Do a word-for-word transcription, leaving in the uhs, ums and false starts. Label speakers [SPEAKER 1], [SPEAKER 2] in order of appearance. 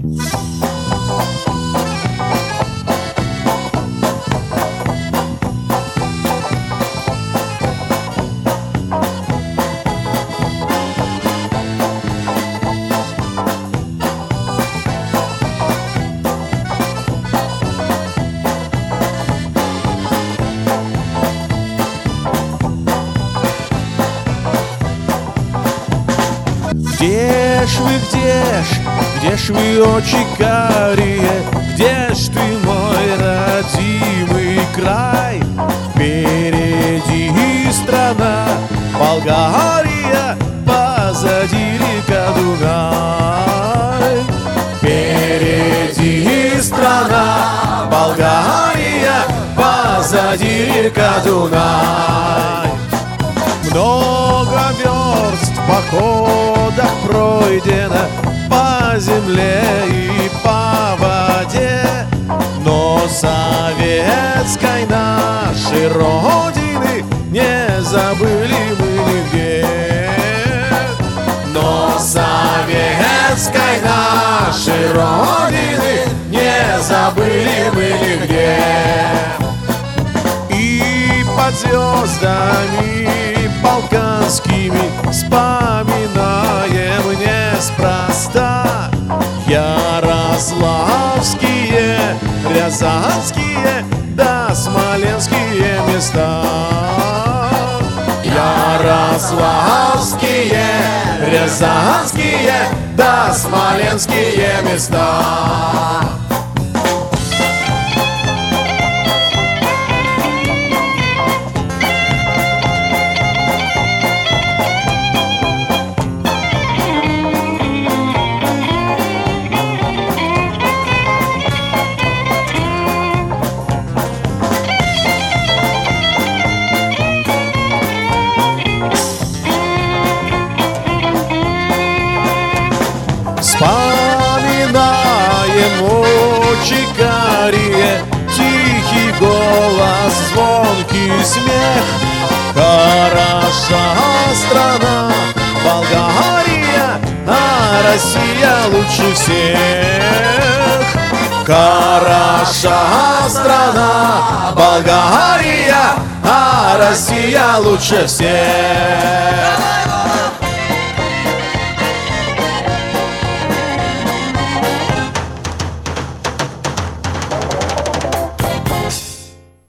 [SPEAKER 1] Где ж вы, где ж, где ж вы, очи карие, где ж ты, мой родимый край? Впереди страна Болгария, позади река Дунай. Впереди страна Болгария, позади река Дунай. Много верст в походах пройдено, по земле и по воде, но советской нашей родины не забыли мы нигде. Но советской нашей родины не забыли мы нигде. И под звездами балканскими вспоминаем неспроста ярославские, рязанские да смоленские места. Ярославские, рязанские да смоленские места. Вспоминаем очи карие, тихий голос, звонкий смех. Хороша страна Болгария, а Россия лучше всех. Хороша страна Болгария, а Россия лучше всех.